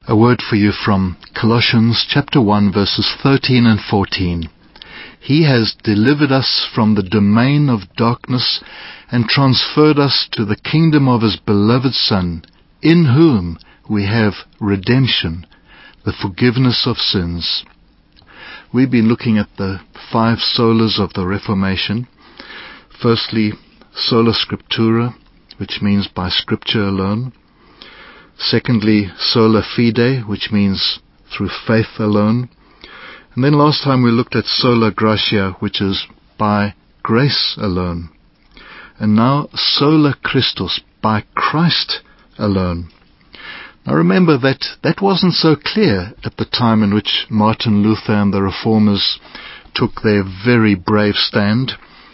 A word for you from Colossians chapter 1 verses 13 and 14. He has delivered us from the domain of darkness and transferred us to the kingdom of His beloved Son, in whom we have redemption, the forgiveness of sins. We've been looking at the 5 solas of the Reformation. Firstly, sola scriptura, which means by Scripture alone. Secondly, sola fide, which means through faith alone. And then last time we looked at sola gratia, which is by grace alone. And now sola Christus, by Christ alone. Now remember that wasn't so clear at the time in which Martin Luther and the Reformers took their very brave stand.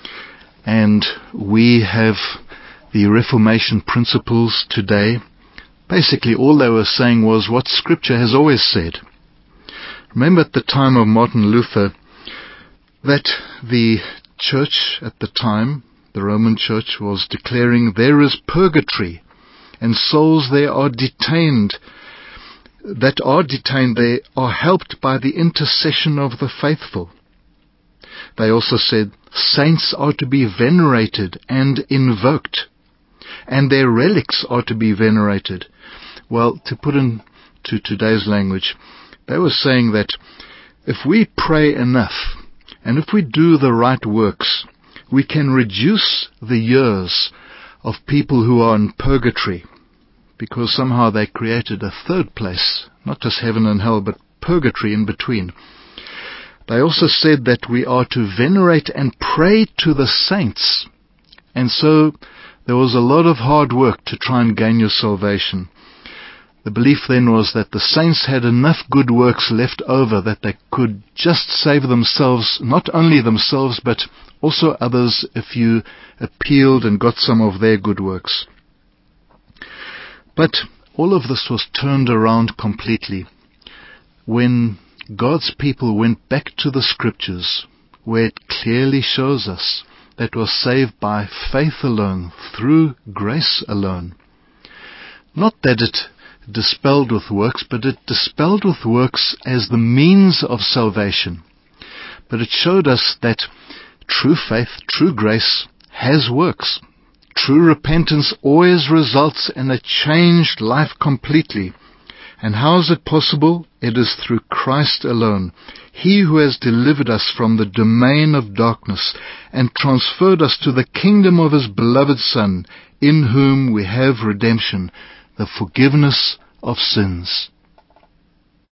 And we have the Reformation principles today. Basically, all they were saying was what Scripture has always said. Remember at the time of Martin Luther that the church at the time, the Roman Church, was declaring there is purgatory and souls there are detained. That are detained there are helped by the intercession of the faithful. They also said saints are to be venerated and invoked, and their relics are to be venerated. Well, to put into today's language, they were saying that if we pray enough, and if we do the right works, we can reduce the years of people who are in purgatory, because somehow they created a third place, not just heaven and hell, but purgatory in between. They also said that we are to venerate and pray to the saints. And so there was a lot of hard work to try and gain your salvation. The belief then was that the saints had enough good works left over that they could just save themselves, not only themselves, but also others if you appealed and got some of their good works. But all of this was turned around completely when God's people went back to the Scriptures, where it clearly shows us that we're saved by faith alone, through grace alone. Not that it dispelled with works, but it dispelled with works as the means of salvation. But it showed us that true faith, true grace, has works. True repentance always results in a changed life completely. And how is it possible? It is through Christ alone. He who has delivered us from the domain of darkness and transferred us to the kingdom of His beloved Son, in whom we have redemption, the forgiveness of sins.